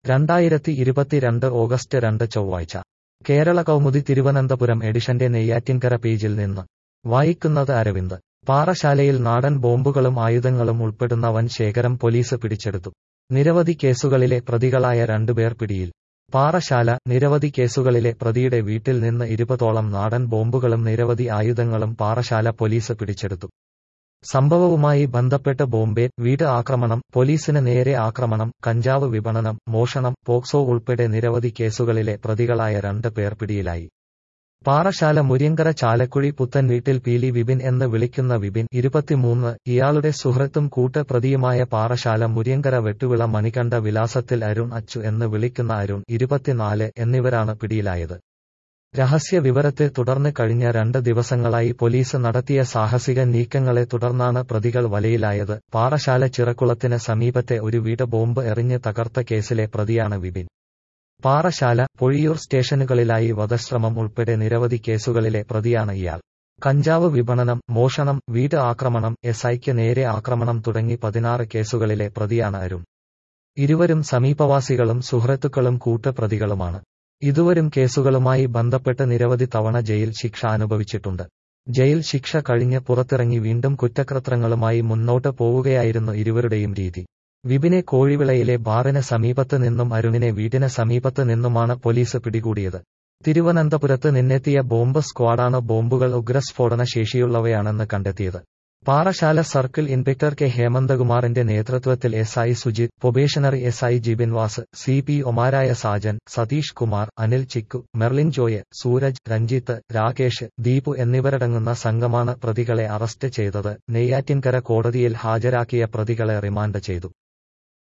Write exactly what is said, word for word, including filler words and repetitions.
രണ്ടായിരത്തി ഇരുപത്തിരണ്ട് ഓഗസ്റ്റ് രണ്ട് ചൊവ്വാഴ്ച കേരള കൗമുദി തിരുവനന്തപുരം എഡിഷന്റെ നെയ്യാറ്റിൻകര പേജിൽ നിന്ന് വായിക്കുന്നത് അരവിന്ദ്. പാറശാലയിൽ നാടൻ ബോംബുകളും ആയുധങ്ങളും ഉൾപ്പെടുന്ന വൻ ശേഖരം പോലീസ് പിടിച്ചെടുത്തു. നിരവധി കേസുകളിലെ പ്രതികളായ രണ്ടുപേർ പിടിയിൽ. പാറശാല. നിരവധി കേസുകളിലെ പ്രതിയുടെ വീട്ടിൽ നിന്ന് ഇരുപതോളം നാടൻ ബോംബുകളും നിരവധി ആയുധങ്ങളും പാറശാല പോലീസ് പിടിച്ചെടുത്തു. സംഭവവുമായി ബന്ധപ്പെട്ട് ബോംബെ, വീട് ആക്രമണം, പോലീസിന് നേരെ ആക്രമണം, കഞ്ചാവ് വിപണനം, മോഷണം, പോക്സോ ഉൾപ്പെടെ നിരവധി കേസുകളിലെ പ്രതികളായ രണ്ട് പേർ പിടിയിലായി. പാറശാല മുരിയങ്കര ചാലക്കുഴി പുത്തൻ വീട്ടിൽ പീലി വിപിൻ എന്ന് വിളിക്കുന്ന വിപിൻ, ഇരുപത്തിമൂന്ന്, ഇയാളുടെ സുഹൃത്തും കൂട്ട് പ്രതിയുമായ പാറശാല മുരിയങ്കര വെട്ടുവിള മണികണ്ഠ വിലാസത്തിൽ അരുൺ അച്ചു എന്ന് വിളിക്കുന്ന അരുൺ, ഇരുപത്തിനാല്, എന്നിവരാണ് പിടിയിലായത്. രഹസ്യ വിവരത്തെ തുടർന്ന് കഴിഞ്ഞ രണ്ട് ദിവസങ്ങളായി പോലീസ് നടത്തിയ സാഹസിക നീക്കങ്ങളെ തുടർന്നാണ് പ്രതികൾ വലയിലായത്. പാറശാല ചിറക്കുളത്തിന് സമീപത്തെ ഒരു വീട് ബോംബ് എറിഞ്ഞ് തകർത്ത കേസിലെ പ്രതിയാണ് വിപിൻ. പാറശാല, പൊഴിയൂർ സ്റ്റേഷനുകളിലായി വധശ്രമം ഉൾപ്പെടെ നിരവധി കേസുകളിലെ പ്രതിയാണ് ഇയാൾ. കഞ്ചാവ് വിപണനം, മോഷണം, വീട് ആക്രമണം, എസ് ഐക്ക് നേരെ ആക്രമണം തുടങ്ങി പതിനാറ് കേസുകളിലെ പ്രതിയാണ് അരുൺ. ഇരുവരും സമീപവാസികളും സുഹൃത്തുക്കളും കൂട്ടുപ്രതികളുമാണ്. ഇതുവരും കേസുകളുമായി ബന്ധപ്പെട്ട് നിരവധി തവണ ജയിൽ ശിക്ഷ അനുഭവിച്ചിട്ടുണ്ട്. ജയിൽ ശിക്ഷ കഴിഞ്ഞ് പുറത്തിറങ്ങി വീണ്ടും കുറ്റകൃത്യങ്ങളുമായി മുന്നോട്ട് പോവുകയായിരുന്നു ഇരുവരുടെയും രീതി. വിപിനെ കോഴിവിളയിലെ ബാറിന് സമീപത്ത് നിന്നും അരുണിനെ വീടിന് സമീപത്ത് നിന്നുമാണ് പോലീസ് പിടികൂടിയത്. തിരുവനന്തപുരത്ത് നിന്നെത്തിയ ബോംബ് സ്ക്വാഡാണ് ബോംബുകൾ ഉഗ്രസ്ഫോടന ശേഷിയുള്ളവയാണെന്ന് കണ്ടെത്തിയത്. പാറശാല സർക്കിൾ ഇൻസ്പെക്ടർ കെ ഹേമന്തകുമാറിന്റെ നേതൃത്വത്തിൽ S I Sujith, probationary S I Jibinvas, C P ഒമാരായ സാജൻ, സതീഷ് കുമാർ, അനിൽ ചിക്കു, മെർലിൻ ജോയ്, സൂരജ്, രഞ്ജിത്ത്, രാകേഷ്, ദീപു എന്നിവരടങ്ങുന്ന സംഘമാണ് പ്രതികളെ അറസ്റ്റ് ചെയ്തത്. നെയ്യാറ്റിൻകര കോടതിയിൽ ഹാജരാക്കിയ പ്രതികളെ റിമാൻഡ് ചെയ്തു.